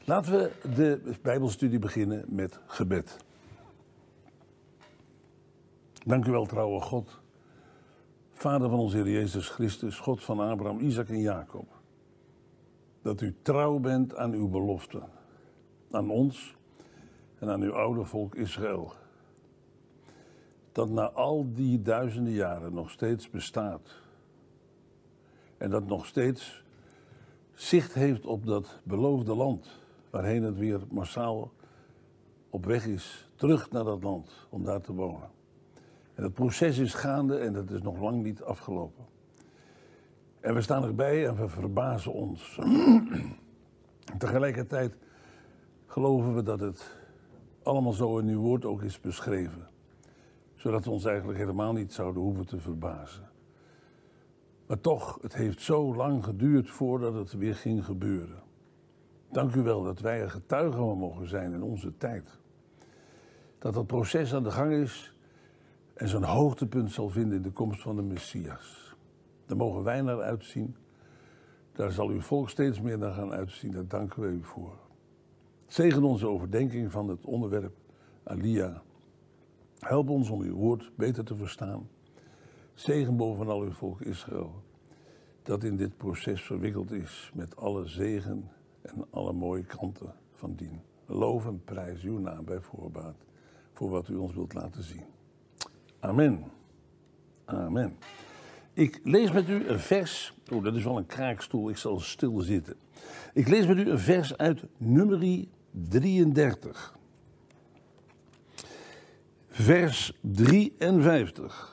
Laten we de Bijbelstudie beginnen met gebed. Dank u wel, trouwe God, Vader van onze Heer Jezus Christus, God van Abraham, Isaac en Jacob. Dat u trouw bent aan uw beloften, aan ons en aan uw oude volk Israël. Dat na al die duizenden jaren nog steeds bestaat. En dat nog steeds zicht heeft op dat beloofde land, waarheen het weer massaal op weg is, terug naar dat land, om daar te wonen. En het proces is gaande en dat is nog lang niet afgelopen. En we staan erbij en we verbazen ons. Tegelijkertijd geloven we dat het allemaal zo in uw woord ook is beschreven. Zodat we ons eigenlijk helemaal niet zouden hoeven te verbazen. Maar toch, het heeft zo lang geduurd voordat het weer ging gebeuren. Dank u wel dat wij er getuigen van mogen zijn in onze tijd. Dat dat proces aan de gang is en zijn hoogtepunt zal vinden in de komst van de Messias. Daar mogen wij naar uitzien. Daar zal uw volk steeds meer naar gaan uitzien. Daar danken we u voor. Zegen onze overdenking van het onderwerp Alia. Help ons om uw woord beter te verstaan. Zegen bovenal uw volk Israël, dat in dit proces verwikkeld is met alle zegen en alle mooie kanten van dien. Loof en prijs uw naam bij voorbaat voor wat u ons wilt laten zien. Amen. Amen. Ik lees met u een vers. Oh, dat is wel een kraakstoel, ik zal stil zitten. Ik lees met u een vers uit Numeri 33. Vers 53.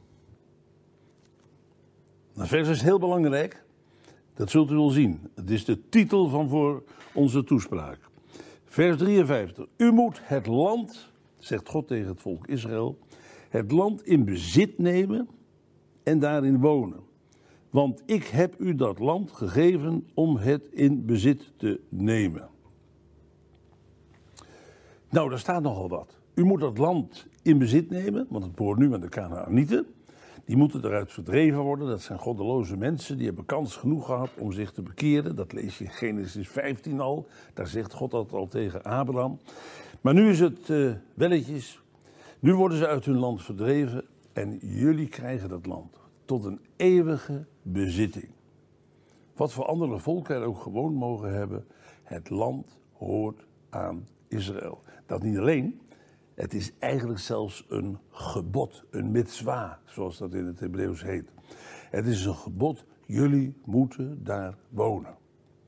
Dat vers is heel belangrijk, dat zult u wel zien. Het is de titel van voor onze toespraak. Vers 53. U moet het land, zegt God tegen het volk Israël, het land in bezit nemen en daarin wonen. Want ik heb u dat land gegeven om het in bezit te nemen. Nou, daar staat nogal wat. U moet dat land in bezit nemen, want het behoort nu aan de Kanaanieten. Die moeten eruit verdreven worden. Dat zijn goddeloze mensen. Die hebben kans genoeg gehad om zich te bekeren. Dat lees je in Genesis 15 al. Daar zegt God dat al tegen Abraham. Maar nu is het welletjes. Nu worden ze uit hun land verdreven. En jullie krijgen dat land tot een eeuwige bezitting. Wat voor andere volken er ook gewoon mogen hebben. Het land hoort aan Israël. Dat niet alleen. Het is eigenlijk zelfs een gebod, een mitzwa, zoals dat in het Hebreeuws heet. Het is een gebod, jullie moeten daar wonen.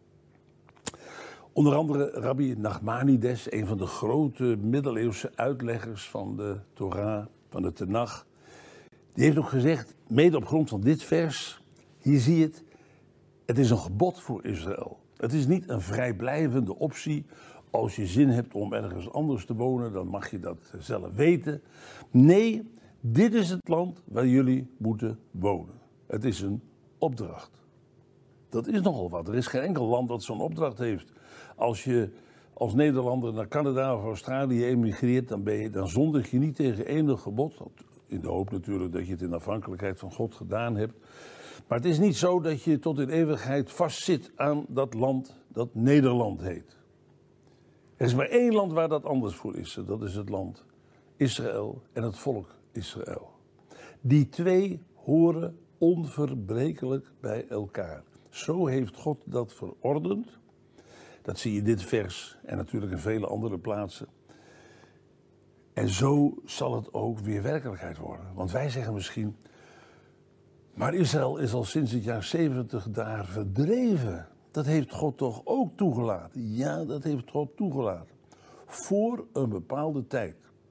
Onder andere Rabbi Nachmanides, een van de grote middeleeuwse uitleggers van de Torah, van de Tenach. Die heeft ook gezegd, mede op grond van dit vers, hier zie je het, het is een gebod voor Israël. Het is niet een vrijblijvende optie. Als je zin hebt om ergens anders te wonen, dan mag je dat zelf weten. Nee, dit is het land waar jullie moeten wonen. Het is een opdracht. Dat is nogal wat. Er is geen enkel land dat zo'n opdracht heeft. Als je als Nederlander naar Canada of Australië emigreert, dan zondig je niet tegen enig gebod. In de hoop natuurlijk dat je het in afhankelijkheid van God gedaan hebt. Maar het is niet zo dat je tot in eeuwigheid vastzit aan dat land dat Nederland heet. Er is maar één land waar dat anders voor is. Dat is het land Israël en het volk Israël. Die twee horen onverbrekelijk bij elkaar. Zo heeft God dat verordend. Dat zie je in dit vers en natuurlijk in vele andere plaatsen. En zo zal het ook weer werkelijkheid worden. Want wij zeggen misschien, maar Israël is al sinds het jaar 70 daar verdreven. Dat heeft God toch ook toegelaten? Ja, dat heeft God toegelaten. Voor een bepaalde tijd.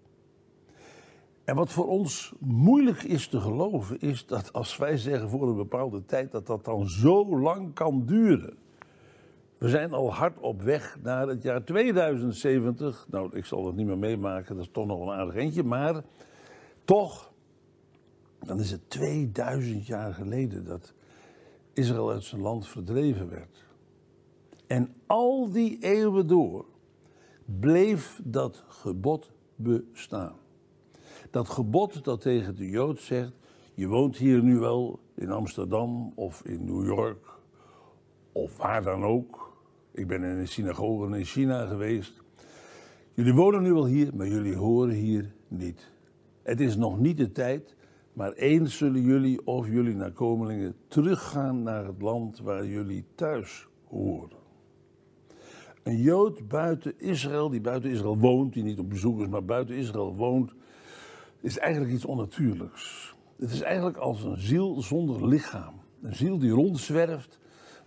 En wat voor ons moeilijk is te geloven, is dat als wij zeggen voor een bepaalde tijd, dat dat dan zo lang kan duren. We zijn al hard op weg naar het jaar 2070. Nou, ik zal dat niet meer meemaken, dat is toch nog een aardig eindje. Maar toch, dan is het 2000 jaar geleden dat Israël uit zijn land verdreven werd. En al die eeuwen door bleef dat gebod bestaan. Dat gebod dat tegen de Jood zegt, je woont hier nu wel in Amsterdam of in New York of waar dan ook. Ik ben in een synagoge in China geweest. Jullie wonen nu wel hier, maar jullie horen hier niet. Het is nog niet de tijd, maar eens zullen jullie of jullie nakomelingen teruggaan naar het land waar jullie thuis horen. Een Jood buiten Israël, die buiten Israël woont, die niet op bezoek is, maar buiten Israël woont, is eigenlijk iets onnatuurlijks. Het is eigenlijk als een ziel zonder lichaam. Een ziel die rondzwerft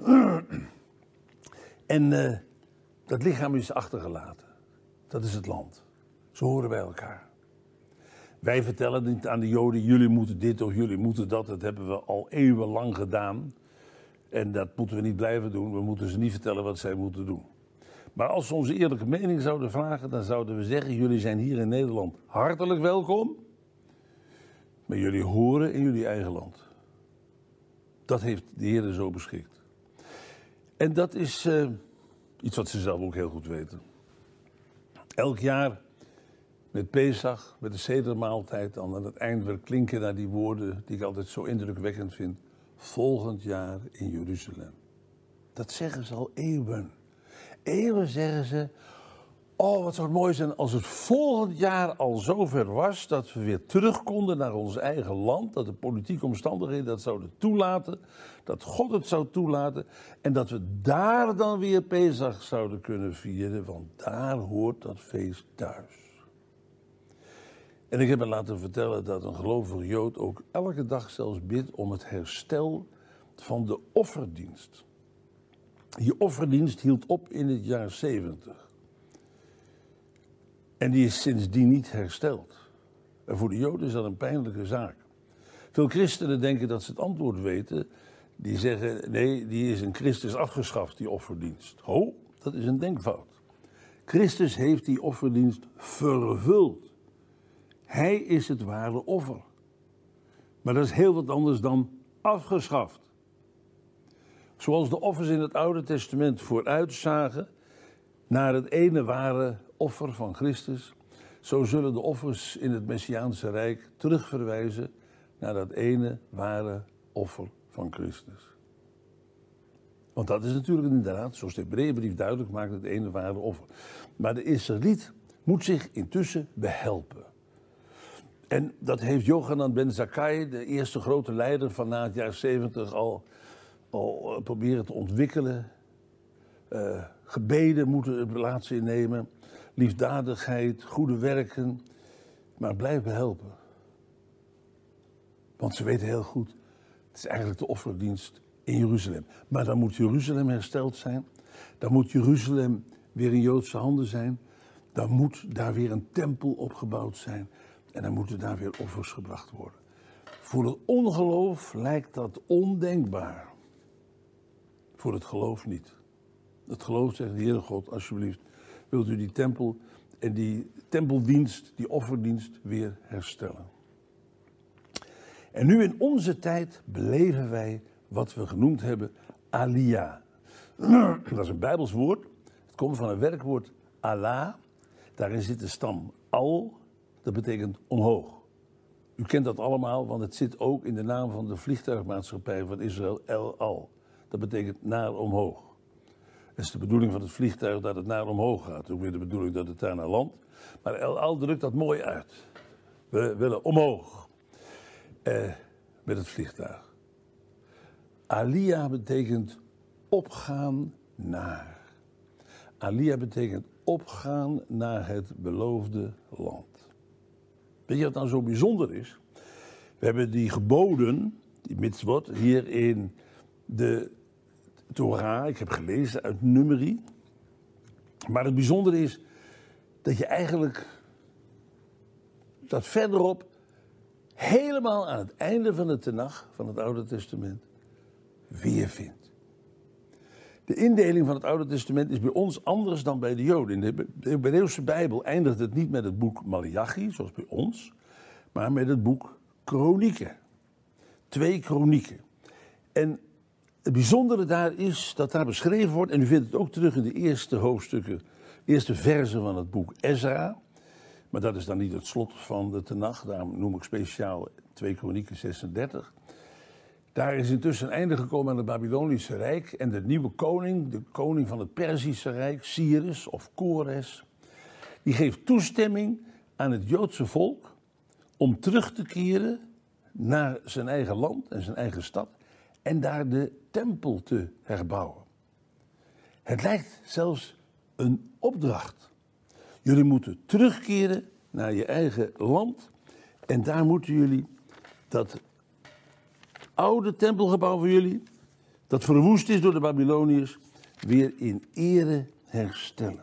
en dat lichaam is achtergelaten. Dat is het land. Ze horen bij elkaar. Wij vertellen niet aan de Joden, jullie moeten dit of jullie moeten dat. Dat hebben we al eeuwenlang gedaan. En dat moeten we niet blijven doen. We moeten ze niet vertellen wat zij moeten doen. Maar als ze onze eerlijke mening zouden vragen, dan zouden we zeggen, jullie zijn hier in Nederland hartelijk welkom. Maar jullie horen in jullie eigen land. Dat heeft de Heer zo beschikt. En dat is iets wat ze zelf ook heel goed weten. Elk jaar met Pesach, met de sedermaaltijd, dan aan het eind weer klinken naar die woorden die ik altijd zo indrukwekkend vind. Volgend jaar in Jeruzalem. Dat zeggen ze al eeuwen. Eeuwen zeggen ze, oh wat zou het mooi zijn als het volgend jaar al zover was dat we weer terug konden naar ons eigen land. Dat de politieke omstandigheden dat zouden toelaten. Dat God het zou toelaten. En dat we daar dan weer Pesach zouden kunnen vieren. Want daar hoort dat feest thuis. En ik heb me laten vertellen dat een gelovige Jood ook elke dag zelfs bidt om het herstel van de offerdienst. Die offerdienst hield op in het jaar 70. En die is sindsdien niet hersteld. En voor de Joden is dat een pijnlijke zaak. Veel christenen denken dat ze het antwoord weten. Die zeggen, nee, die is in Christus afgeschaft, die offerdienst. Ho, dat is een denkfout. Christus heeft die offerdienst vervuld. Hij is het ware offer. Maar dat is heel wat anders dan afgeschaft. Zoals de offers in het Oude Testament vooruitzagen naar het ene ware offer van Christus, zo zullen de offers in het Messiaanse Rijk terugverwijzen naar dat ene ware offer van Christus. Want dat is natuurlijk inderdaad, zoals de Hebreeënbrief duidelijk maakt, het ene ware offer. Maar de Israëliet moet zich intussen behelpen. En dat heeft Jochanan ben Zakkai, de eerste grote leider van na het jaar 70, al proberen te ontwikkelen. Gebeden moeten er plaats in nemen. Liefdadigheid, goede werken. Maar blijf behelpen. Want ze weten heel goed, het is eigenlijk de offerdienst in Jeruzalem. Maar dan moet Jeruzalem hersteld zijn. Dan moet Jeruzalem weer in Joodse handen zijn. Dan moet daar weer een tempel opgebouwd zijn. En dan moeten daar weer offers gebracht worden. Voor het ongeloof lijkt dat ondenkbaar. Voor het geloof niet. Het geloof zegt, de Heere God, alsjeblieft, wilt u die tempel en die tempeldienst, die offerdienst weer herstellen. En nu in onze tijd beleven wij wat we genoemd hebben Aliyah. Dat is een Bijbels woord. Het komt van een werkwoord Allah. Daarin zit de stam al. Dat betekent omhoog. U kent dat allemaal, want het zit ook in de naam van de vliegtuigmaatschappij van Israël, El Al. Dat betekent naar omhoog. Het is de bedoeling van het vliegtuig dat het naar omhoog gaat. Ook weer de bedoeling dat het daar naar landt. Maar El Al drukt dat mooi uit. We willen omhoog. Met het vliegtuig. Aliyah betekent opgaan naar. Aliyah betekent opgaan naar het beloofde land. Weet je wat nou zo bijzonder is? We hebben die geboden, die mitzvot, hier in de Torah. Ik heb gelezen uit Numeri. Maar het bijzondere is dat je eigenlijk dat verderop helemaal aan het einde van de Tenach, van het Oude Testament, weer vindt. De indeling van het Oude Testament is bij ons anders dan bij de Joden. In de Hebreeuwse Bijbel eindigt het niet met het boek Maleachi, zoals bij ons, maar met het boek Kronieken. 2 Kronieken. En het bijzondere daar is dat daar beschreven wordt, en u vindt het ook terug in de eerste hoofdstukken, eerste verzen van het boek Ezra. Maar dat is dan niet het slot van de Tenach, daarom noem ik speciaal 2 Kronieken 36. Daar is intussen een einde gekomen aan het Babylonische Rijk. En de nieuwe koning, de koning van het Perzische Rijk, Cyrus of Kores, die geeft toestemming aan het Joodse volk om terug te keren naar zijn eigen land en zijn eigen stad en daar de tempel te herbouwen. Het lijkt zelfs een opdracht. Jullie moeten terugkeren naar je eigen land en daar moeten jullie dat oude tempelgebouw van jullie, dat verwoest is door de Babyloniërs, weer in ere herstellen.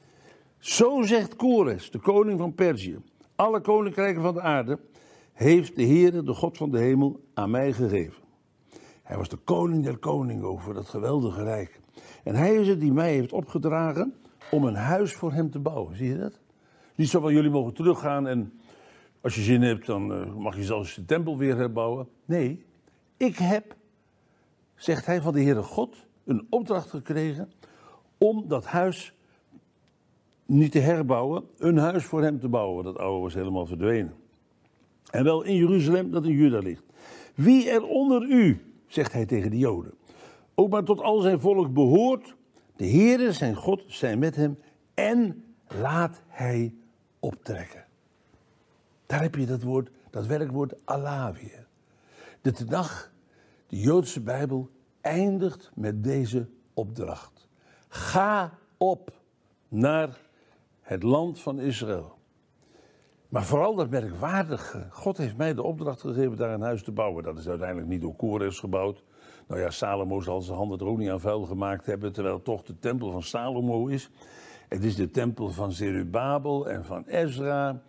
Zo zegt Kores, de koning van Perzië, alle koninkrijken van de aarde heeft de Heere, de God van de hemel, aan mij gegeven. Hij was de koning der koningen over dat geweldige rijk. En hij is het die mij heeft opgedragen om een huis voor hem te bouwen. Zie je dat? Niet zo van jullie mogen teruggaan en als je zin hebt dan mag je zelfs de tempel weer herbouwen. Nee, ik heb, zegt hij, van de Heere God een opdracht gekregen om dat huis niet te herbouwen, een huis voor hem te bouwen. Dat oude was helemaal verdwenen. En wel in Jeruzalem dat in Juda ligt. Wie er onder u, zegt hij tegen de Joden, ook maar tot al zijn volk behoort, de Heere zijn God zijn met hem en laat hij optrekken. Daar heb je dat woord, dat werkwoord Allah weer. De Tenach, de Joodse Bijbel, eindigt met deze opdracht. Ga op naar het land van Israël. Maar vooral dat merkwaardige. God heeft mij de opdracht gegeven daar een huis te bouwen. Dat is uiteindelijk niet door Kores gebouwd. Nou ja, Salomo zal zijn handen er ook niet aan vuil gemaakt hebben, terwijl het toch de tempel van Salomo is. Het is de tempel van Zerubabel en van Ezra.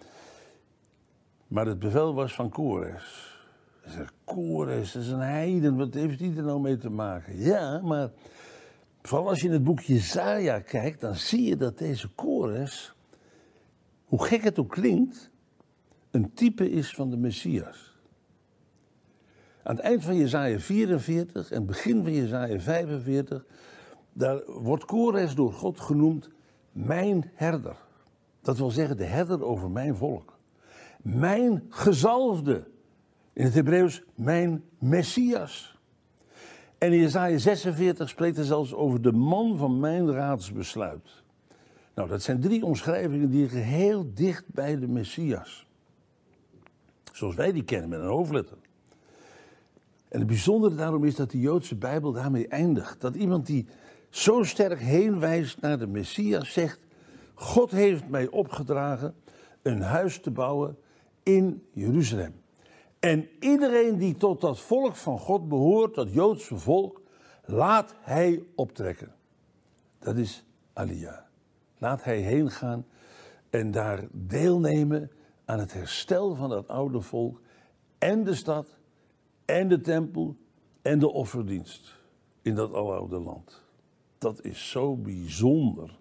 Maar het bevel was van Kores. Hij zegt, Kores, dat is een heiden, wat heeft die er nou mee te maken? Ja, maar vooral als je in het boek Jesaja kijkt, dan zie je dat deze Kores, hoe gek het ook klinkt, een type is van de Messias. Aan het eind van Jesaja 44 en begin van Jesaja 45, daar wordt Kores door God genoemd mijn herder. Dat wil zeggen de herder over mijn volk. Mijn gezalfde. In het Hebreeuws mijn Messias. En in Jesaja 46 spreekt hij zelfs over de man van mijn raadsbesluit. Nou, dat zijn 3 omschrijvingen die liggen heel dicht bij de Messias. Zoals wij die kennen met een hoofdletter. En het bijzondere daarom is dat de Joodse Bijbel daarmee eindigt. Dat iemand die zo sterk heen wijst naar de Messias zegt, God heeft mij opgedragen een huis te bouwen in Jeruzalem. En iedereen die tot dat volk van God behoort, dat Joodse volk, laat hij optrekken. Dat is Aliyah. Laat hij heen gaan en daar deelnemen aan het herstel van dat oude volk en de stad en de tempel en de offerdienst in dat aloude land. Dat is zo bijzonder.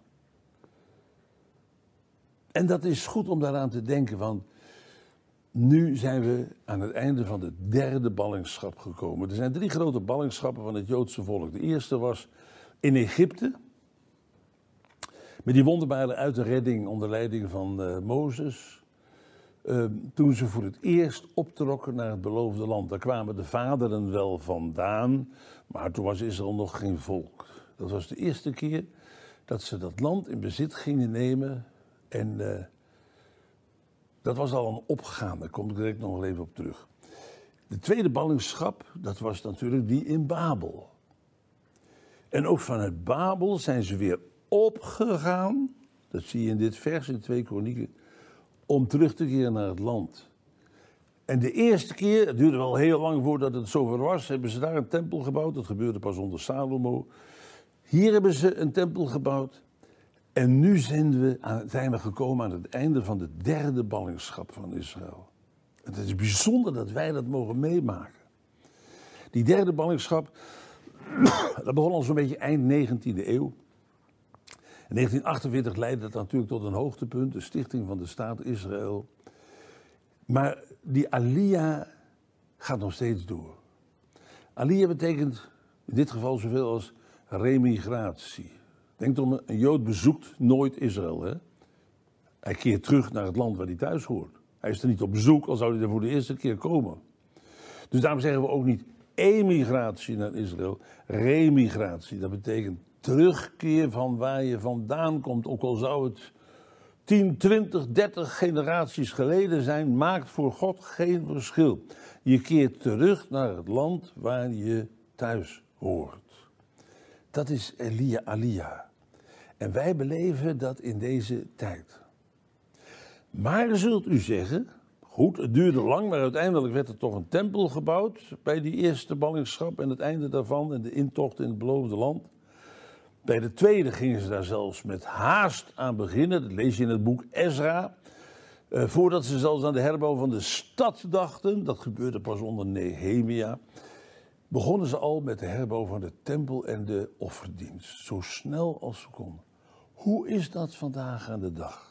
En dat is goed om daaraan te denken, want nu zijn we aan het einde van de 3e ballingschap gekomen. Er zijn 3 grote ballingschappen van het Joodse volk. De eerste was in Egypte, met die wonderbare uit de redding onder leiding van Mozes. Toen ze voor het eerst optrokken naar het beloofde land. Daar kwamen de vaderen wel vandaan, maar toen was Israël nog geen volk. Dat was de eerste keer dat ze dat land in bezit gingen nemen. En dat was al een opgaan, daar kom ik direct nog even op terug. De tweede ballingschap, dat was natuurlijk die in Babel. En ook vanuit Babel zijn ze weer opgegaan, dat zie je in dit vers in 2 Kronieken, om terug te keren naar het land. En de eerste keer, het duurde wel heel lang voordat het zover was, hebben ze daar een tempel gebouwd. Dat gebeurde pas onder Salomo. Hier hebben ze een tempel gebouwd. En nu zijn we gekomen aan het einde van de 3e ballingschap van Israël. Het is bijzonder dat wij dat mogen meemaken. Die 3e ballingschap, dat begon al zo'n beetje eind 19e eeuw. In 1948 leidde dat natuurlijk tot een hoogtepunt, de stichting van de staat Israël. Maar die Aliyah gaat nog steeds door. Aliyah betekent in dit geval zoveel als remigratie. Denk erom, een Jood bezoekt nooit Israël. Hè? Hij keert terug naar het land waar hij thuis hoort. Hij is er niet op bezoek, al zou hij er voor de eerste keer komen. Dus daarom zeggen we ook niet emigratie naar Israël. Remigratie, dat betekent terugkeer van waar je vandaan komt. Ook al zou het 10, 20, 30 generaties geleden zijn, maakt voor God geen verschil. Je keert terug naar het land waar je thuis hoort. Dat is Elia Aliyah. En wij beleven dat in deze tijd. Maar zult u zeggen, goed, het duurde lang, maar uiteindelijk werd er toch een tempel gebouwd bij die eerste ballingschap en het einde daarvan en de intocht in het beloofde land. Bij de tweede gingen ze daar zelfs met haast aan beginnen, dat lees je in het boek Ezra. Voordat ze zelfs aan de herbouw van de stad dachten, dat gebeurde pas onder Nehemia, begonnen ze al met de herbouw van de tempel en de offerdienst. Zo snel als ze konden. Hoe is dat vandaag aan de dag?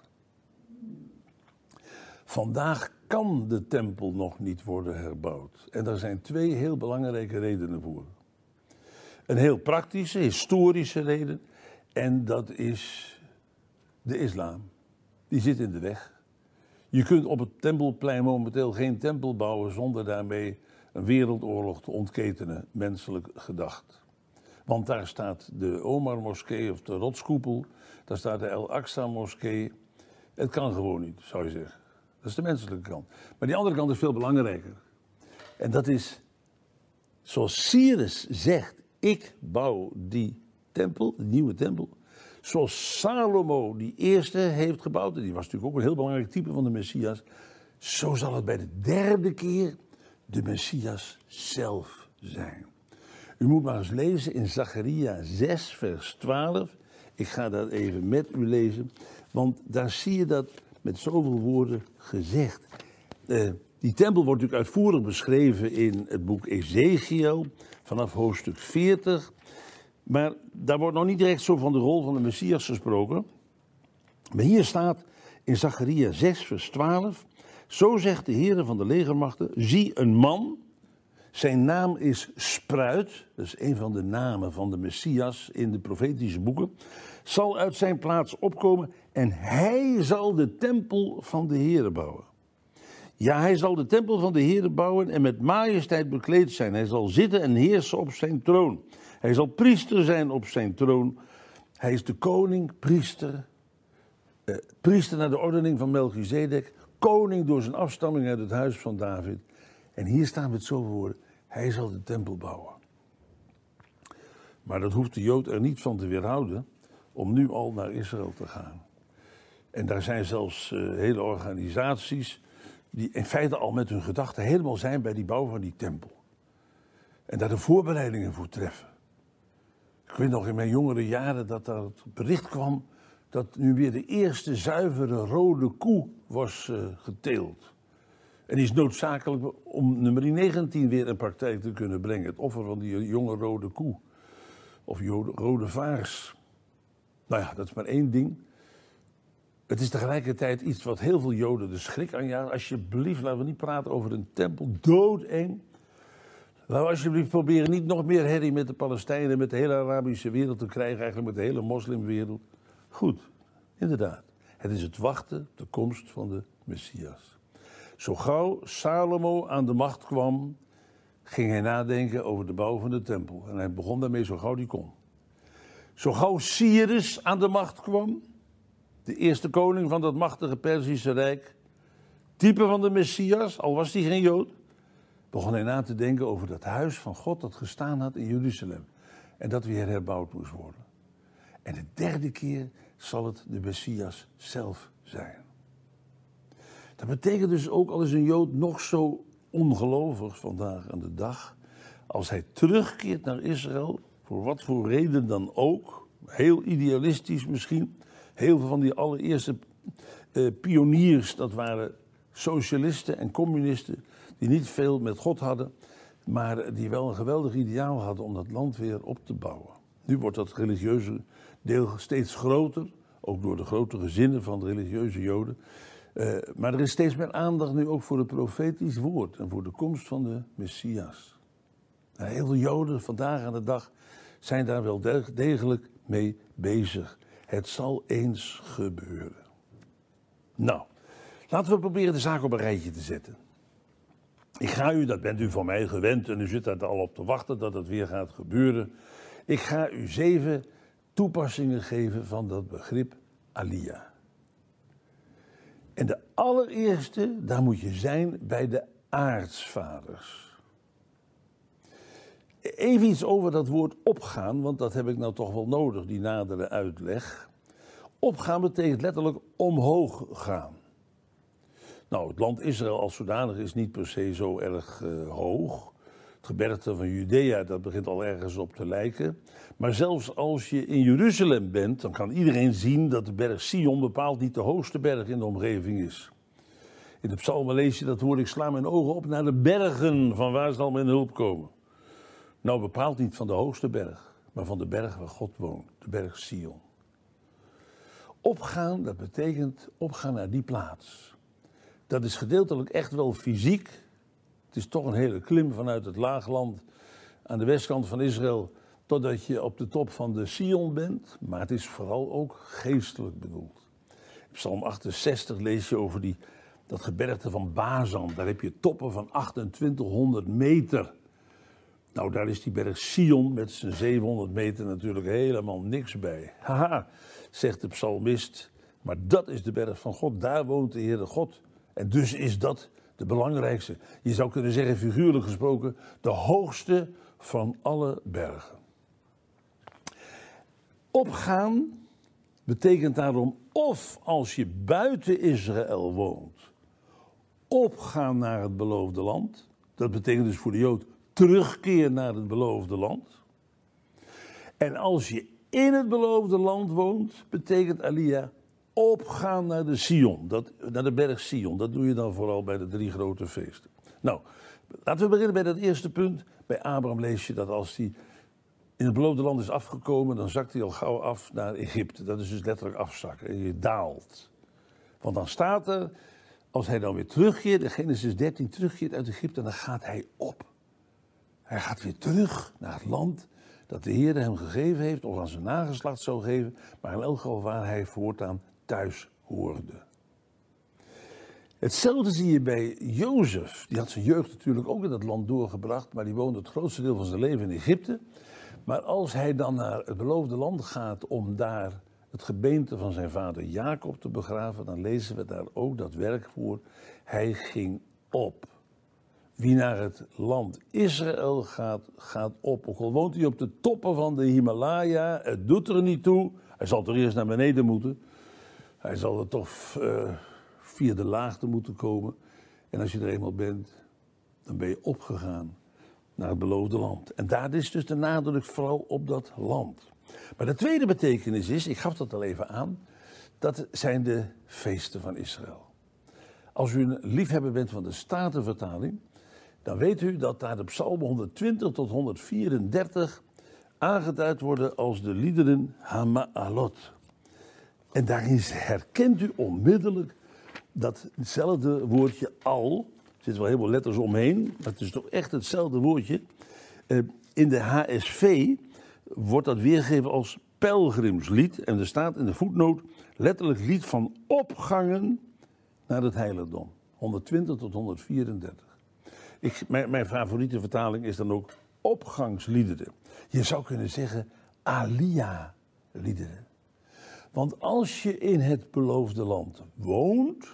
Vandaag kan de tempel nog niet worden herbouwd. En daar zijn twee heel belangrijke redenen voor. Een heel praktische, historische reden. En dat is de islam. Die zit in de weg. Je kunt op het Tempelplein momenteel geen tempel bouwen zonder daarmee een wereldoorlog te ontketenen, menselijk gedacht. Want daar staat de Omar-moskee of de Rotskoepel, daar staat de El-Aqsa-moskee. Het kan gewoon niet, zou je zeggen. Dat is de menselijke kant. Maar die andere kant is veel belangrijker. En dat is, zoals Cyrus zegt, ik bouw die tempel, de nieuwe tempel. Zoals Salomo die eerste heeft gebouwd, en die was natuurlijk ook een heel belangrijk type van de Messias. Zo zal het bij de derde keer de Messias zelf zijn. U moet maar eens lezen in Zacharia 6 vers 12. Ik ga dat even met u lezen, want daar zie je dat met zoveel woorden gezegd. Die tempel wordt natuurlijk uitvoerig beschreven in het boek Ezekiel, vanaf hoofdstuk 40. Maar daar wordt nog niet direct zo van de rol van de Messias gesproken. Maar hier staat in Zacharia 6 vers 12. Zo zegt de Heere van de legermachten, zie een man, zijn naam is Spruit, dat is een van de namen van de Messias in de profetische boeken, zal uit zijn plaats opkomen en hij zal de tempel van de Heere bouwen. Ja, hij zal de tempel van de Heere bouwen en met majesteit bekleed zijn. Hij zal zitten en heersen op zijn troon. Hij zal priester zijn op zijn troon. Hij is de koning, priester, priester naar de ordening van Melchizedek, koning door zijn afstamming uit het huis van David. En hier staan met zoveel woorden, hij zal de tempel bouwen. Maar dat hoeft de Jood er niet van te weerhouden om nu al naar Israël te gaan. En daar zijn zelfs hele organisaties die in feite al met hun gedachten helemaal zijn bij die bouw van die tempel. En daar de voorbereidingen voor treffen. Ik weet nog in mijn jongere jaren dat daar het bericht kwam dat nu weer de eerste zuivere rode koe was geteeld. En die is noodzakelijk om nummer 19 weer in praktijk te kunnen brengen. Het offer van die jonge rode koe. Of rode vaars. Nou ja, dat is maar één ding. Het is tegelijkertijd iets wat heel veel Joden de schrik aanjaagt. Alsjeblieft, laten we niet praten over een tempel. Doodeng. Laten we alsjeblieft proberen niet nog meer herrie met de Palestijnen, met de hele Arabische wereld te krijgen. Eigenlijk met de hele moslimwereld. Goed, inderdaad. Het is het wachten op de komst van de Messias. Zo gauw Salomo aan de macht kwam, ging hij nadenken over de bouw van de tempel. En hij begon daarmee zo gauw die kon. Zo gauw Cyrus aan de macht kwam, de eerste koning van dat machtige Perzische Rijk, type van de Messias, al was hij geen Jood, begon hij na te denken over dat huis van God dat gestaan had in Jeruzalem. En dat weer herbouwd moest worden. En de derde keer zal het de Messias zelf zijn. Dat betekent dus ook, al is een Jood nog zo ongelovig vandaag aan de dag, als hij terugkeert naar Israël, voor wat voor reden dan ook, heel idealistisch misschien, heel veel van die allereerste pioniers, dat waren socialisten en communisten, die niet veel met God hadden, maar die wel een geweldig ideaal hadden om dat land weer op te bouwen. Nu wordt dat religieuze deel steeds groter, ook door de grote gezinnen van de religieuze Joden. Maar er is steeds meer aandacht nu ook voor het profetisch woord en voor de komst van de Messias. Nou, heel veel Joden vandaag aan de dag zijn daar wel degelijk mee bezig. Het zal eens gebeuren. Nou, laten we proberen de zaak op een rijtje te zetten. Ik ga u, dat bent u van mij gewend en u zit er al op te wachten dat het weer gaat gebeuren. Ik ga u 7 toepassingen geven van dat begrip alia. En de allereerste, daar moet je zijn bij de aartsvaders. Even iets over dat woord opgaan, want dat heb ik nou toch wel nodig, die nadere uitleg. Opgaan betekent letterlijk omhoog gaan. Nou, het land Israël als zodanig is niet per se zo erg hoog. Het gebergte van Judea, dat begint al ergens op te lijken. Maar zelfs als je in Jeruzalem bent, dan kan iedereen zien dat de berg Sion bepaald niet de hoogste berg in de omgeving is. In de psalmen lees je dat woord, ik sla mijn ogen op naar de bergen, van waar zal mijn hulp komen? Nou, bepaald niet van de hoogste berg, maar van de berg waar God woont, de berg Sion. Opgaan, dat betekent opgaan naar die plaats. Dat is gedeeltelijk echt wel fysiek. Het is toch een hele klim vanuit het laagland aan de westkant van Israël, totdat je op de top van de Sion bent. Maar het is vooral ook geestelijk bedoeld. In Psalm 68 lees je over dat gebergte van Bazan. Daar heb je toppen van 2800 meter. Nou, daar is die berg Sion met zijn 700 meter natuurlijk helemaal niks bij. Haha, zegt de psalmist. Maar dat is de berg van God. Daar woont de Heere God. En dus is dat de belangrijkste. Je zou kunnen zeggen, figuurlijk gesproken, de hoogste van alle bergen. Opgaan betekent daarom of als je buiten Israël woont, opgaan naar het beloofde land. Dat betekent dus voor de Jood terugkeer naar het beloofde land. En als je in het beloofde land woont, betekent alia opgaan naar de Sion, naar de berg Sion. Dat doe je dan vooral bij de 3 grote feesten. Nou, laten we beginnen bij dat eerste punt. Bij Abraham lees je dat als hij in het beloofde land is afgekomen, dan zakt hij al gauw af naar Egypte. Dat is dus letterlijk afzakken. En je daalt. Want dan staat er, als hij dan weer terugkeert, in Genesis 13 terugkeert uit Egypte, dan gaat hij op. Hij gaat weer terug naar het land dat de Heer hem gegeven heeft, of aan zijn nageslacht zou geven, maar in elk geval waar hij voortaan thuis hoorde. Hetzelfde zie je bij Jozef. Die had zijn jeugd natuurlijk ook in dat land doorgebracht, maar die woonde het grootste deel van zijn leven in Egypte. Maar als hij dan naar het beloofde land gaat om daar het gebeente van zijn vader Jacob te begraven, dan lezen we daar ook dat werkwoord, hij ging op. Wie naar het land Israël gaat, gaat op. Ook al woont hij op de toppen van de Himalaya, het doet er niet toe. Hij zal toch eerst naar beneden moeten. Hij zal er toch via de laagte moeten komen. En als je er eenmaal bent, dan ben je opgegaan naar het beloofde land. En daar is dus de nadruk vooral op dat land. Maar de tweede betekenis is, ik gaf dat al even aan, dat zijn de feesten van Israël. Als u een liefhebber bent van de Statenvertaling, dan weet u dat daar de psalmen 120 tot 134 aangeduid worden als de liederen Hama'alot. En daarin herkent u onmiddellijk datzelfde woordje al. Er zitten wel heel veel letters omheen, maar het is toch echt hetzelfde woordje. In de HSV wordt dat weergegeven als pelgrimslied. En er staat in de voetnoot letterlijk lied van opgangen naar het heiligdom. 120 tot 134. Mijn favoriete vertaling is dan ook opgangsliederen. Je zou kunnen zeggen alia-liederen. Want als je in het beloofde land woont,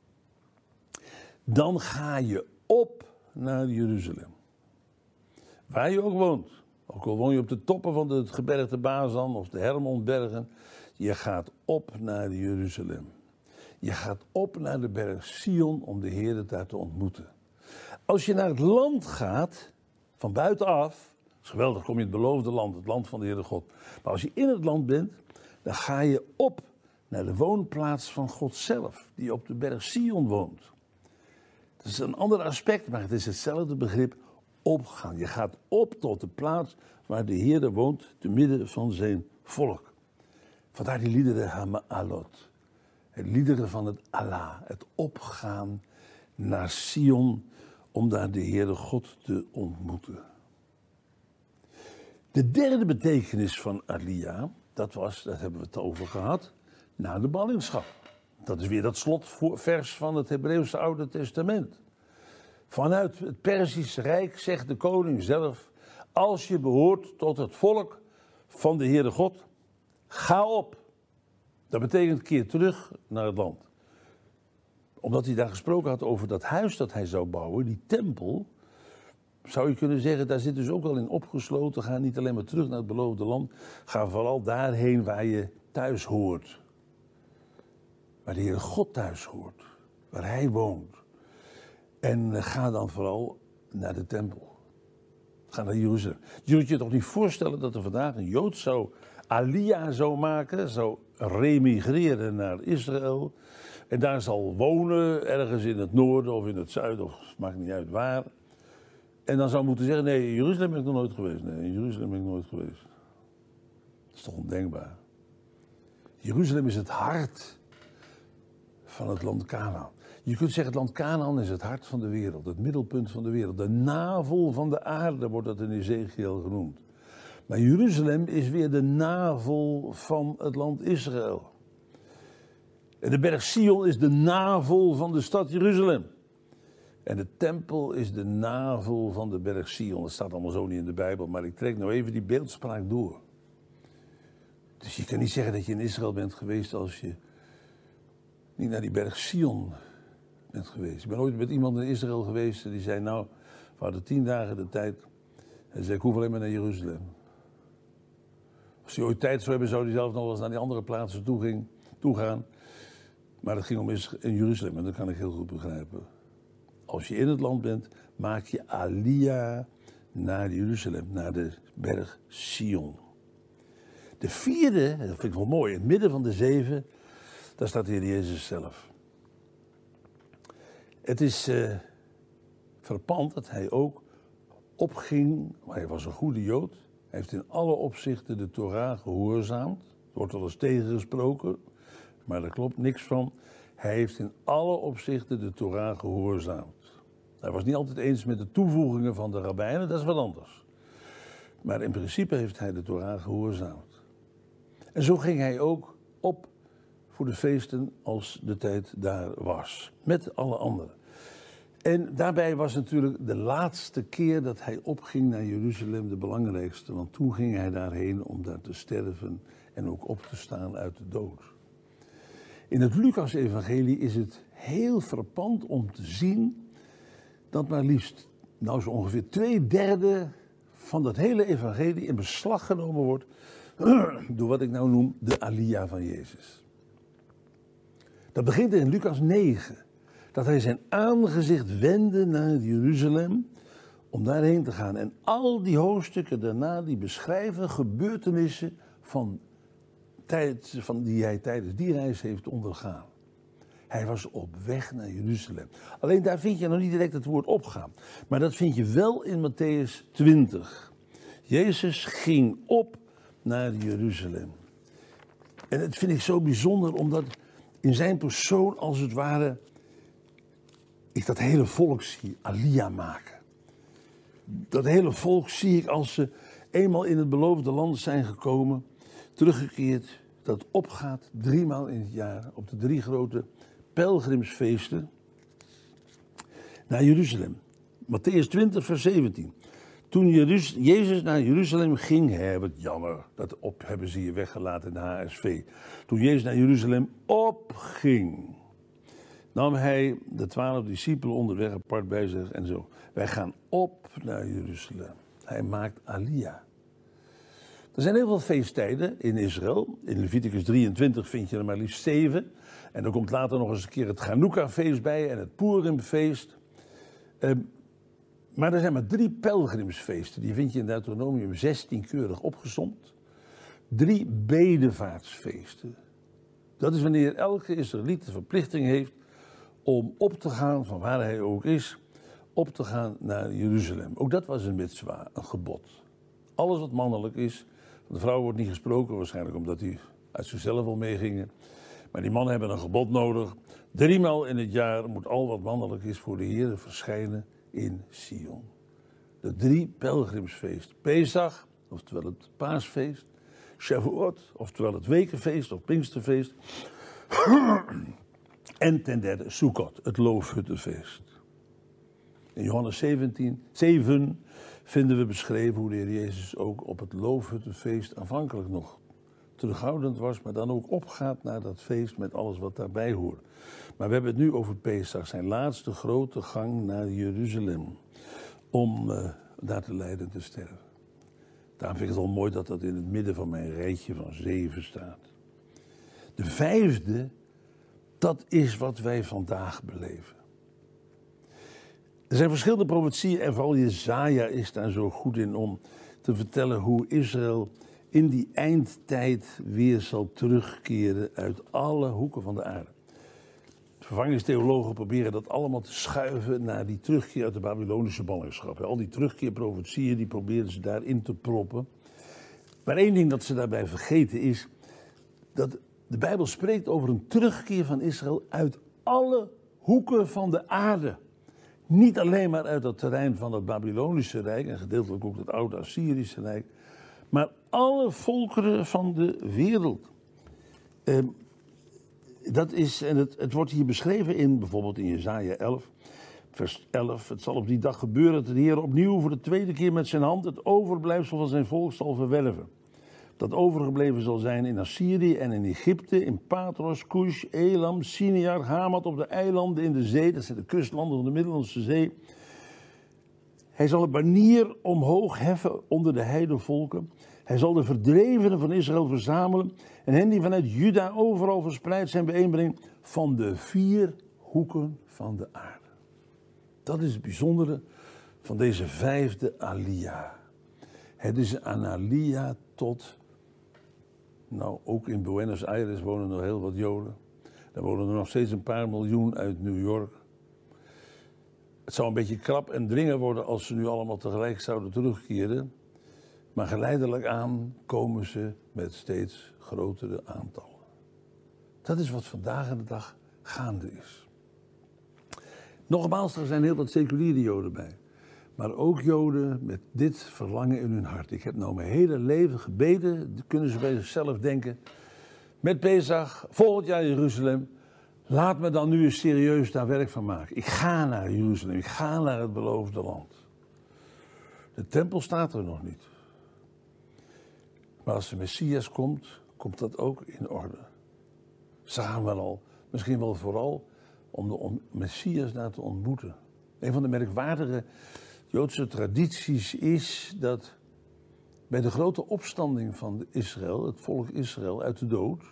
dan ga je op naar Jeruzalem. Waar je ook woont. Ook al woon je op de toppen van het gebergte Bazan of de Hermonbergen. Je gaat op naar Jeruzalem. Je gaat op naar de berg Sion om de Heer daar te ontmoeten. Als je naar het land gaat, van buitenaf, is geweldig, kom je in het beloofde land, het land van de Heere God. Maar als je in het land bent, dan ga je op naar de woonplaats van God zelf, die op de berg Sion woont. Dat is een ander aspect, maar het is hetzelfde begrip opgaan. Je gaat op tot de plaats waar de Heere woont, te midden van zijn volk. Vandaar die liederen Hama'alot. Het liederen van het Allah, het opgaan naar Sion, om daar de Heere God te ontmoeten. De derde betekenis van alia, dat hebben we het over gehad, naar de ballingschap. Dat is weer dat slotvers van het Hebreeuwse Oude Testament. Vanuit het Perzische Rijk zegt de koning zelf: als je behoort tot het volk van de Heere God, ga op. Dat betekent keer terug naar het land. Omdat hij daar gesproken had over dat huis dat hij zou bouwen, die tempel, zou je kunnen zeggen, daar zit dus ook wel in opgesloten. Ga niet alleen maar terug naar het beloofde land, ga vooral daarheen waar je thuis hoort. Waar de Heere God thuis hoort, waar hij woont. En ga dan vooral naar de tempel. Ga naar Jeruzalem. Je moet je toch niet voorstellen dat er vandaag een Jood Alia zou maken, zou remigreren naar Israël. En daar zal wonen, ergens in het noorden of in het zuiden, of maakt niet uit waar. En dan zou moeten zeggen, nee, in Jeruzalem ben ik nog nooit geweest. Nee, in Jeruzalem ben ik nooit geweest. Dat is toch ondenkbaar. Jeruzalem is het hart van het land Kanaan. Je kunt zeggen, het land Kanaan is het hart van de wereld, het middelpunt van de wereld. De navel van de aarde wordt dat in Ezekiel genoemd. Maar Jeruzalem is weer de navel van het land Israël. En de berg Sion is de navel van de stad Jeruzalem. En de tempel is de navel van de berg Sion. Dat staat allemaal zo niet in de Bijbel, maar ik trek nou even die beeldspraak door. Dus je kan niet zeggen dat je in Israël bent geweest als je niet naar die berg Sion bent geweest. Ik ben ooit met iemand in Israël geweest en die zei, nou, we hadden 10 dagen de tijd. Hij zei, ik hoef alleen maar naar Jeruzalem. Als hij ooit tijd zou hebben, zou hij zelf nog wel eens naar die andere plaatsen toe gaan. Maar het ging om in Jeruzalem en dat kan ik heel goed begrijpen. Als je in het land bent, maak je Alia naar Jeruzalem, naar de berg Sion. De vierde, dat vind ik wel mooi, in het midden van de 7, daar staat de Heer Jezus zelf. Het is verpand dat hij ook opging, maar hij was een goede Jood. Hij heeft in alle opzichten de Torah gehoorzaamd. Er wordt wel eens tegengesproken, maar daar klopt niks van. Hij heeft in alle opzichten de Torah gehoorzaamd. Hij was niet altijd eens met de toevoegingen van de rabbijnen, dat is wat anders. Maar in principe heeft hij de Torah gehoorzaamd. En zo ging hij ook op voor de feesten als de tijd daar was. Met alle anderen. En daarbij was natuurlijk de laatste keer dat hij opging naar Jeruzalem de belangrijkste. Want toen ging hij daarheen om daar te sterven en ook op te staan uit de dood. In het Lucas-evangelie is het heel frappant om te zien dat maar liefst nou zo ongeveer 2/3 van dat hele evangelie in beslag genomen wordt door wat ik nou noem de Alia van Jezus. Dat begint in Lucas 9. Dat hij zijn aangezicht wendde naar Jeruzalem om daarheen te gaan. En al die hoofdstukken daarna die beschrijven gebeurtenissen die hij tijdens die reis heeft ondergaan. Hij was op weg naar Jeruzalem. Alleen daar vind je nog niet direct het woord opgaan. Maar dat vind je wel in Mattheüs 20. Jezus ging op naar Jeruzalem. En dat vind ik zo bijzonder omdat in zijn persoon als het ware ik dat hele volk zie Alia maken. Dat hele volk zie ik als ze eenmaal in het beloofde land zijn gekomen, teruggekeerd, dat opgaat 3 maal in het jaar op de 3 grote pelgrimsfeesten naar Jeruzalem. Mattheüs 20 vers 17. Toen Jezus naar Jeruzalem ging, wat jammer, dat op hebben ze hier weggelaten in de HSV. Toen Jezus naar Jeruzalem opging, nam hij de 12 discipelen onderweg apart bij zich en zo. Wij gaan op naar Jeruzalem. Hij maakt Alia. Er zijn heel veel feesttijden in Israël. In Leviticus 23 vind je er maar liefst 7. En er komt later nog eens een keer het Chanukka-feest bij en het Purim-feest. Maar er zijn maar 3 pelgrimsfeesten. Die vind je in Deuteronomium 16 keurig opgesomd. 3 bedevaartsfeesten. Dat is wanneer elke Israëliet de verplichting heeft om op te gaan, van waar hij ook is, op te gaan naar Jeruzalem. Ook dat was een mitzwa, een gebod. Alles wat mannelijk is, van de vrouw wordt niet gesproken, waarschijnlijk omdat die uit zichzelf al meegingen. Maar die mannen hebben een gebod nodig. 3 maal in het jaar moet al wat mannelijk is voor de Heer verschijnen in Sion. De 3 pelgrimsfeesten. Pesach, oftewel het paasfeest. Shavuot, oftewel het wekenfeest of Pinksterfeest. En ten derde Sukkot, het loofhuttenfeest. In Johannes 7 vinden we beschreven hoe de Heer Jezus ook op het loofhuttenfeest aanvankelijk nog terughoudend was, maar dan ook opgaat naar dat feest met alles wat daarbij hoort. Maar we hebben het nu over Pesach, zijn laatste grote gang naar Jeruzalem, om daar te lijden te sterven. Daarom vind ik het wel mooi dat dat in het midden van mijn rijtje van 7 staat. De 5e, dat is wat wij vandaag beleven. Er zijn verschillende profetieën en vooral Jesaja is daar zo goed in om te vertellen hoe Israël in die eindtijd weer zal terugkeren uit alle hoeken van de aarde. Vervangingstheologen proberen dat allemaal te schuiven naar die terugkeer uit de Babylonische ballingschap. Al die terugkeerprofetieën die proberen ze daarin te proppen. Maar één ding dat ze daarbij vergeten is dat de Bijbel spreekt over een terugkeer van Israël uit alle hoeken van de aarde. Niet alleen maar uit het terrein van het Babylonische Rijk en gedeeltelijk ook het oude Assyrische Rijk, maar alle volkeren van de wereld. Het wordt hier beschreven bijvoorbeeld in Jesaja 11, vers 11. Het zal op die dag gebeuren dat de Heer opnieuw voor de 2e keer met zijn hand het overblijfsel van zijn volk zal verwerven. Dat overgebleven zal zijn in Assyrië en in Egypte, in Patros, Cush, Elam, Sinear, Hamat, op de eilanden in de zee. Dat zijn de kustlanden van de Middellandse Zee. Hij zal een banier omhoog heffen onder de heidevolken. Hij zal de verdrevenen van Israël verzamelen en hen die vanuit Juda overal verspreid zijn bijeenbrengen van de 4 hoeken van de aarde. Dat is het bijzondere van deze 5e Alia. Het is een Alia tot, ook in Buenos Aires wonen nog heel wat Joden. Daar wonen er nog steeds een paar miljoen uit New York. Het zou een beetje krap en dringen worden als ze nu allemaal tegelijk zouden terugkeren. Maar geleidelijk aan komen ze met steeds grotere aantallen. Dat is wat vandaag de dag gaande is. Nogmaals, er zijn heel wat seculiere Joden bij. Maar ook Joden met dit verlangen in hun hart. Ik heb nou mijn hele leven gebeden, kunnen ze bij zichzelf denken. Met Pesach, volgend jaar Jeruzalem. Laat me dan nu eens serieus daar werk van maken. Ik ga naar Jeruzalem, ik ga naar het beloofde land. De tempel staat er nog niet. Maar als de Messias komt, komt dat ook in orde. Ze gaan wel al, misschien wel vooral om de Messias daar te ontmoeten. Een van de merkwaardige Joodse tradities is dat bij de grote opstanding van Israël, het volk Israël uit de dood,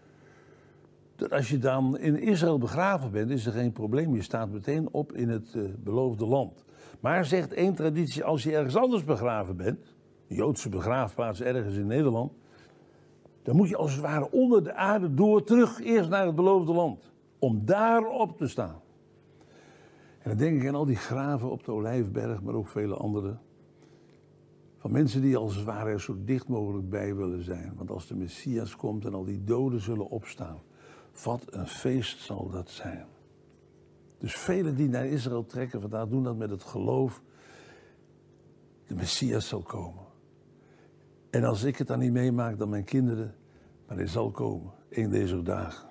dat als je dan in Israël begraven bent, is er geen probleem. Je staat meteen op in het beloofde land. Maar zegt één traditie, als je ergens anders begraven bent, een Joodse begraafplaats ergens in Nederland, dan moet je als het ware onder de aarde door terug eerst naar het beloofde land. Om daar op te staan. En dan denk ik aan al die graven op de Olijfberg, maar ook vele andere. Van mensen die als het ware er zo dicht mogelijk bij willen zijn. Want als de Messias komt en al die doden zullen opstaan, wat een feest zal dat zijn. Dus velen die naar Israël trekken vandaag doen dat met het geloof. De Messias zal komen. En als ik het dan niet meemaak, dan mijn kinderen. Maar hij zal komen, een deze dagen.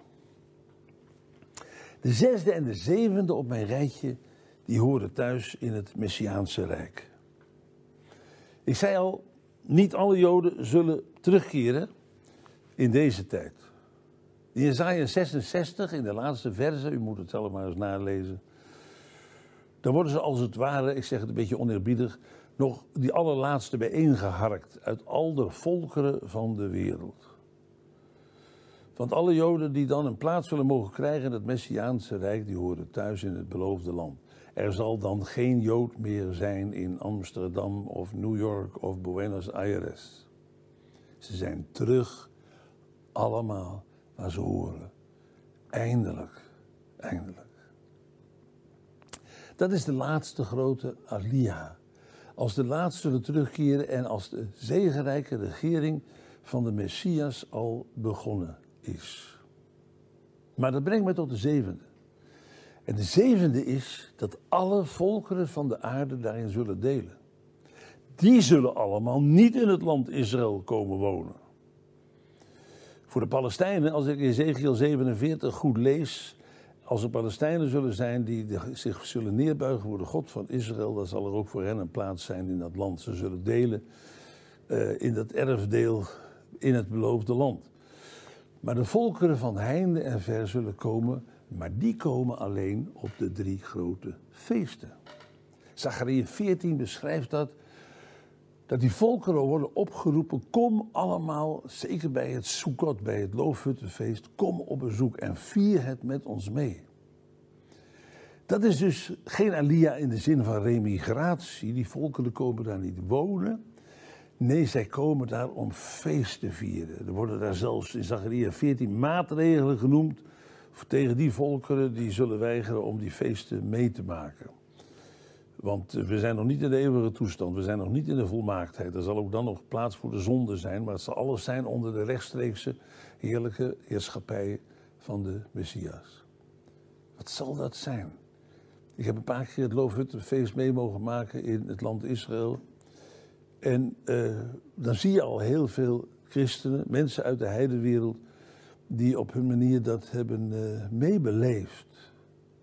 De 6e en de 7e op mijn rijtje, die horen thuis in het Messiaanse Rijk. Ik zei al, niet alle Joden zullen terugkeren in deze tijd. In Jesaja 66, in de laatste verse, u moet het zelf maar eens nalezen. Dan worden ze als het ware, ik zeg het een beetje oneerbiedig, nog die allerlaatste bijeengeharkt uit al de volkeren van de wereld. Want alle Joden die dan een plaats zullen mogen krijgen in het Messiaanse Rijk, die horen thuis in het beloofde land. Er zal dan geen Jood meer zijn in Amsterdam of New York of Buenos Aires. Ze zijn terug, allemaal waar ze horen. Eindelijk, eindelijk. Dat is de laatste grote Alia. Als de laatste zullen terugkeren en als de zegenrijke regering van de Messias al begonnen is. Maar dat brengt me tot de 7e. En de 7e is dat alle volkeren van de aarde daarin zullen delen. Die zullen allemaal niet in het land Israël komen wonen. Voor de Palestijnen, als ik Ezekiel 47 goed lees, als er Palestijnen zullen zijn die zich zullen neerbuigen voor de God van Israël, dan zal er ook voor hen een plaats zijn in dat land. Ze zullen delen in dat erfdeel in het beloofde land. Maar de volkeren van heinde en ver zullen komen, maar die komen alleen op de 3 grote feesten. Zachariah 14 beschrijft dat die volkeren worden opgeroepen, kom allemaal, zeker bij het Sukkot, bij het Loofhuttenfeest, kom op bezoek en vier het met ons mee. Dat is dus geen alia in de zin van remigratie, die volkeren komen daar niet wonen. Nee, zij komen daar om feest te vieren. Er worden daar zelfs in Zachariah 14 maatregelen genoemd tegen die volkeren die zullen weigeren om die feesten mee te maken. Want we zijn nog niet in de eeuwige toestand, we zijn nog niet in de volmaaktheid. Er zal ook dan nog plaats voor de zonde zijn, maar het zal alles zijn onder de rechtstreekse heerlijke heerschappij van de Messias. Wat zal dat zijn? Ik heb een paar keer het Loofhuttenfeest mee mogen maken in het land Israël. En dan zie je al heel veel christenen, mensen uit de heidenwereld, die op hun manier dat hebben meebeleefd.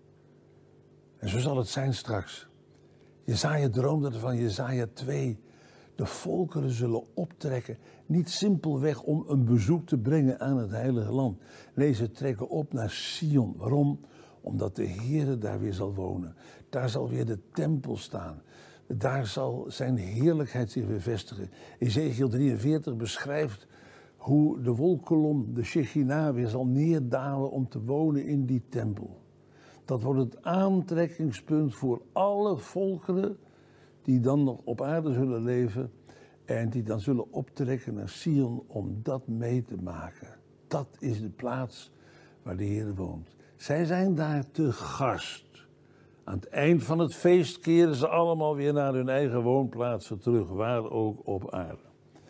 En zo zal het zijn straks. Jesaja droomde ervan, Jesaja 2. De volkeren zullen optrekken, niet simpelweg om een bezoek te brengen aan het heilige land. Nee, ze trekken op naar Sion. Waarom? Omdat de Heere daar weer zal wonen. Daar zal weer de tempel staan. Daar zal zijn heerlijkheid zich weer vestigen. Ezekiel 43 beschrijft hoe de wolkolom, de Shechina, weer zal neerdalen om te wonen in die tempel. Dat wordt het aantrekkingspunt voor alle volkeren die dan nog op aarde zullen leven en die dan zullen optrekken naar Sion om dat mee te maken. Dat is de plaats waar de Heer woont. Zij zijn daar te gast. Aan het eind van het feest keren ze allemaal weer naar hun eigen woonplaatsen terug, waar ook op aarde.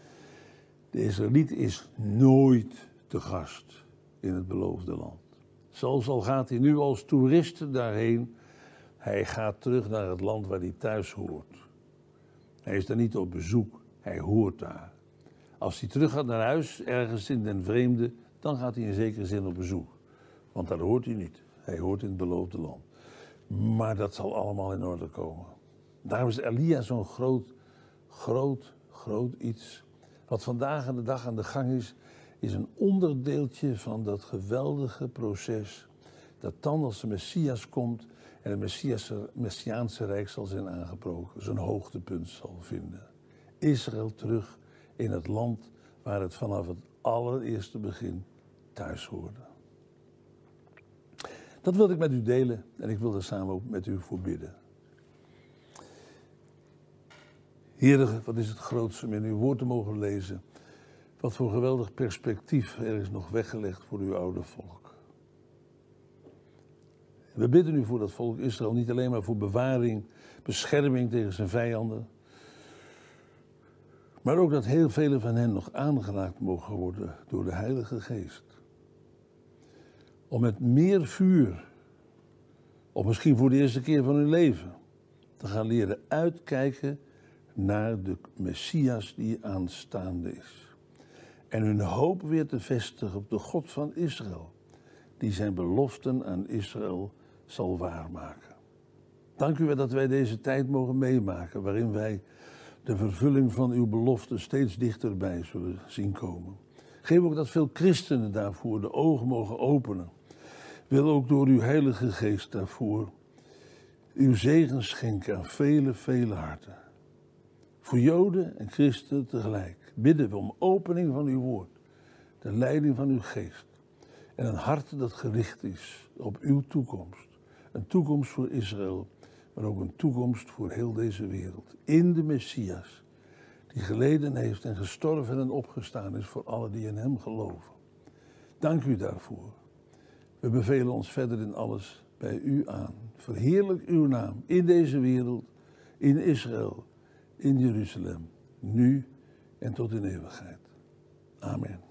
De Israëliet is nooit te gast in het beloofde land. Zelfs al gaat hij nu als toerist daarheen, hij gaat terug naar het land waar hij thuis hoort. Hij is daar niet op bezoek, hij hoort daar. Als hij terug gaat naar huis, ergens in den vreemde, dan gaat hij in zekere zin op bezoek. Want daar hoort hij niet, hij hoort in het beloofde land. Maar dat zal allemaal in orde komen. Daarom is Elia zo'n groot iets. Wat vandaag aan de dag aan de gang is een onderdeeltje van dat geweldige proces. Dat dan als de Messias komt en het Messiaanse Rijk zal zijn aangebroken, zijn hoogtepunt zal vinden. Israël terug in het land waar het vanaf het allereerste begin thuis hoorde. Dat wilde ik met u delen en ik wil er samen ook met u voor bidden. Heer, wat is het grootste om in uw woord te mogen lezen. Wat voor geweldig perspectief er is nog weggelegd voor uw oude volk. We bidden u voor dat volk Israël, niet alleen maar voor bewaring, bescherming tegen zijn vijanden. Maar ook dat heel vele van hen nog aangeraakt mogen worden door de Heilige Geest. Om met meer vuur, of misschien voor de eerste keer van hun leven, te gaan leren uitkijken naar de Messias die aanstaande is. En hun hoop weer te vestigen op de God van Israël, die zijn beloften aan Israël zal waarmaken. Dank u wel dat wij deze tijd mogen meemaken, waarin wij de vervulling van uw beloften steeds dichterbij zullen zien komen. Geef ook dat veel christenen daarvoor de ogen mogen openen. Wil ook door uw Heilige Geest daarvoor uw zegen schenken aan vele harten. Voor Joden en christenen tegelijk bidden we om opening van uw woord, de leiding van uw geest en een hart dat gericht is op uw toekomst. Een toekomst voor Israël, maar ook een toekomst voor heel deze wereld. In de Messias, die geleden heeft en gestorven en opgestaan is voor allen die in hem geloven. Dank u daarvoor. We bevelen ons verder in alles bij u aan. Verheerlijk uw naam in deze wereld, in Israël, in Jeruzalem, nu en tot in eeuwigheid. Amen.